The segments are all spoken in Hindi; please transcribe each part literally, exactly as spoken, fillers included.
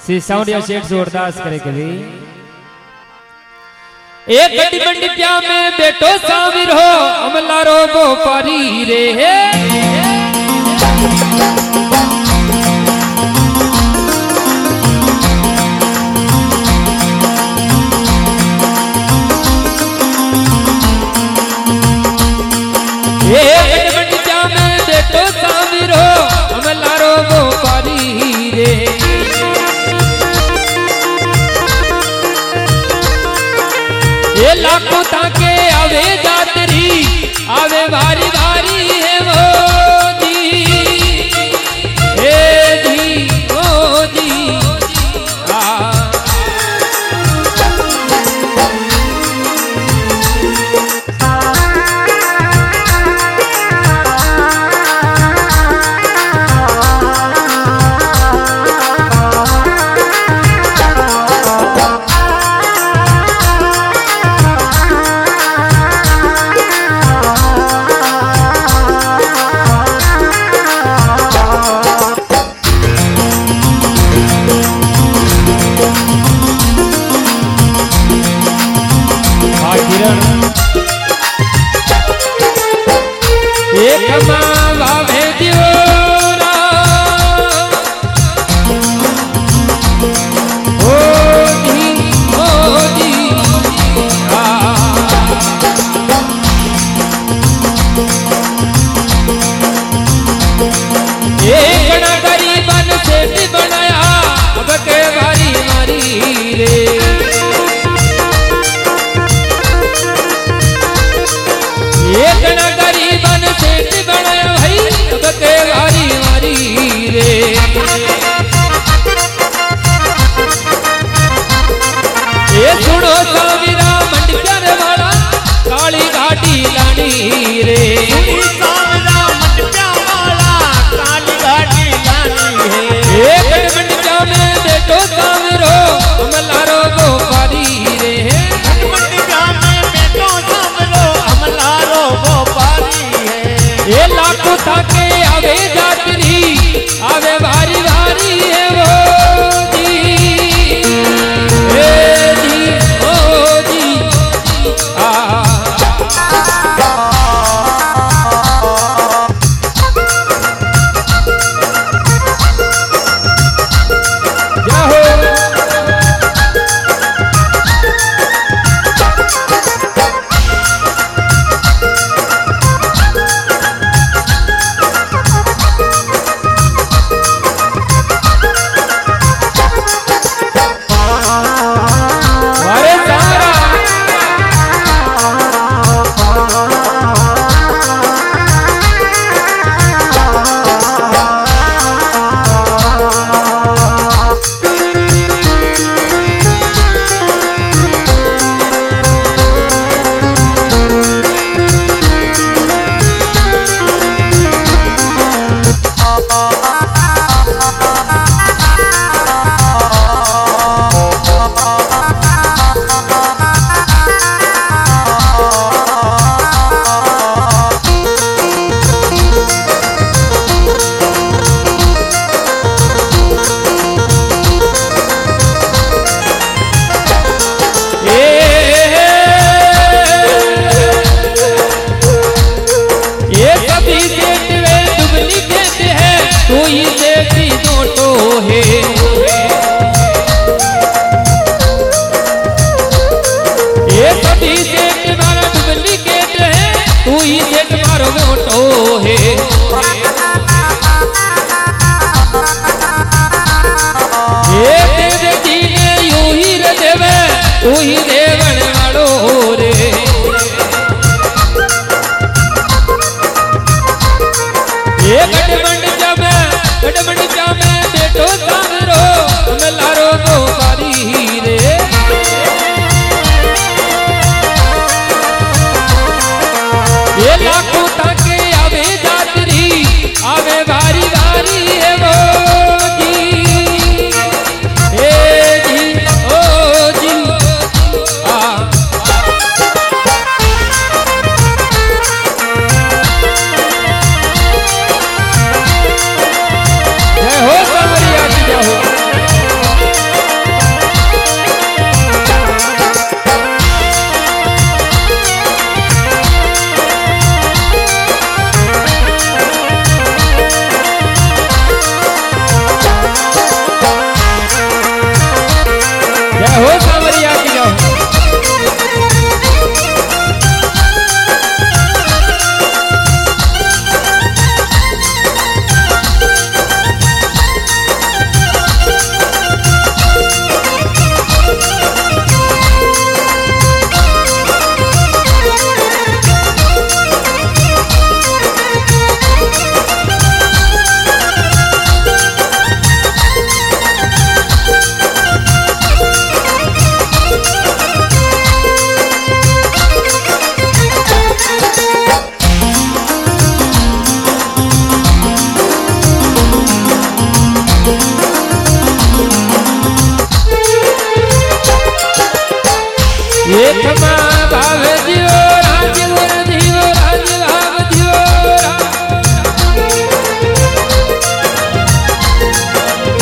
सी साउंड या सेट जोरदार करे कभी एक गड्डी बंडी प्या में बेटो साविर हो अमला रो वो पारी रे एक गड्डी बंडी प्या में बेटो साविर हो अमला रो वो पारी रे ये लाखों ताके आवे जातरी आवे भारी भारी है वो दी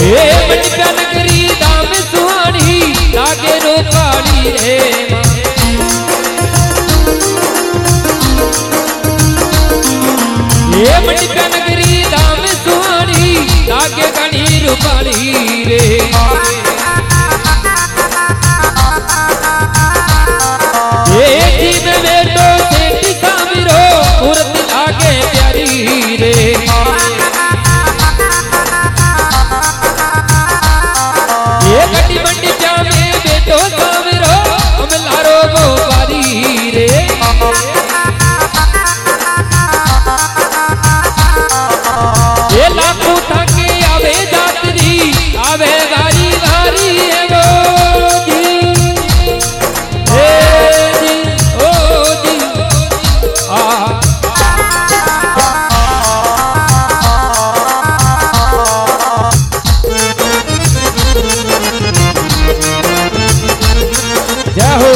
ये मंडप्या नगरी दाम सुहानी लागे रूपाली रे ये मंडप्या नगरी दाम सुहानी लागे घनी रूपाली रे ये जीव में तो सेठ सामिरो मूर्त लागे प्यारी रे ये गड्डी मंडप्या में बेटो सामिरो अमलारो गोपारी रे ये लाखों थके आवे जातरी आवे वारी वारी है वो जी हे जी ओ जी आ जय हो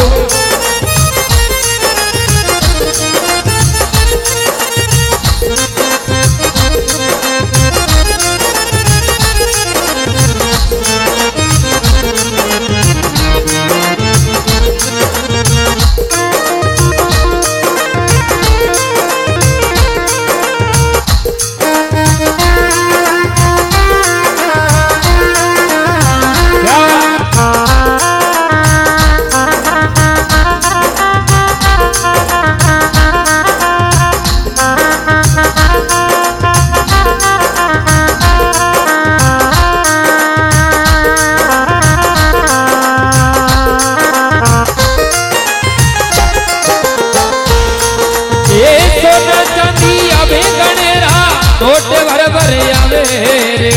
नोट भर भर आवे रे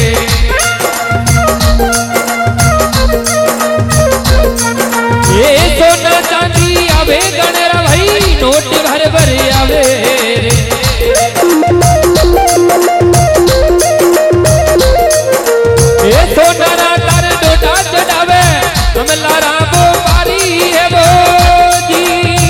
ये सोना चांदी आवे गणरा भाई नोट भर भर आवे रे ये सोना ना तार डोटा चढ़ावे हम लारा वो पारी है वो जी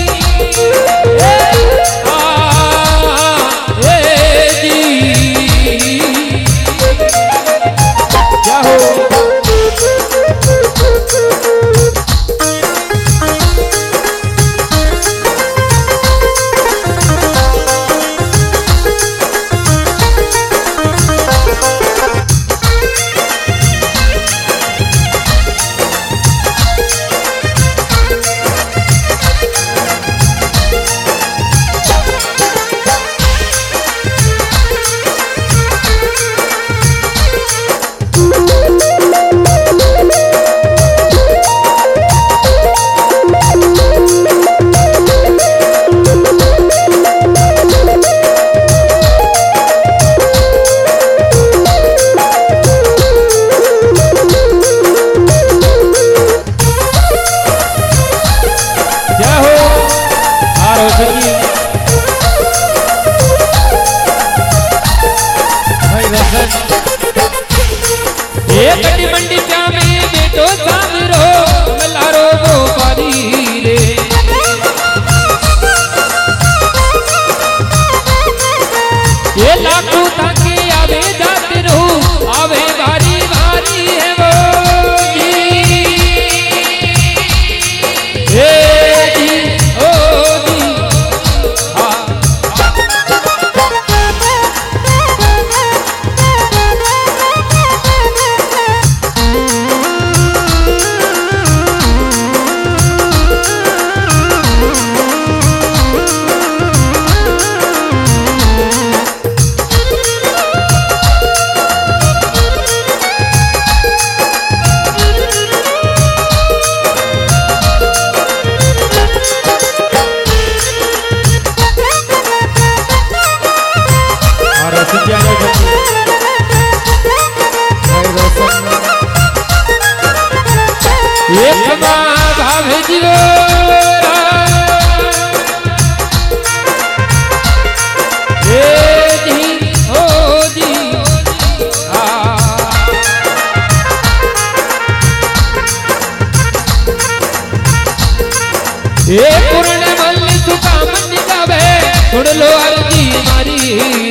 ये गड्डी मंडप्या में बेटो सामिरो अमलारो गोपारी रे ये लाखों थके आवे जाते रहो आवे भारी भारी है वो जी हे जी ओ जी हाँ एक भाव जीवो जी हो जी ये पूर्ण मल्ल सुखा मन गावे सुन लो अर्जी मारी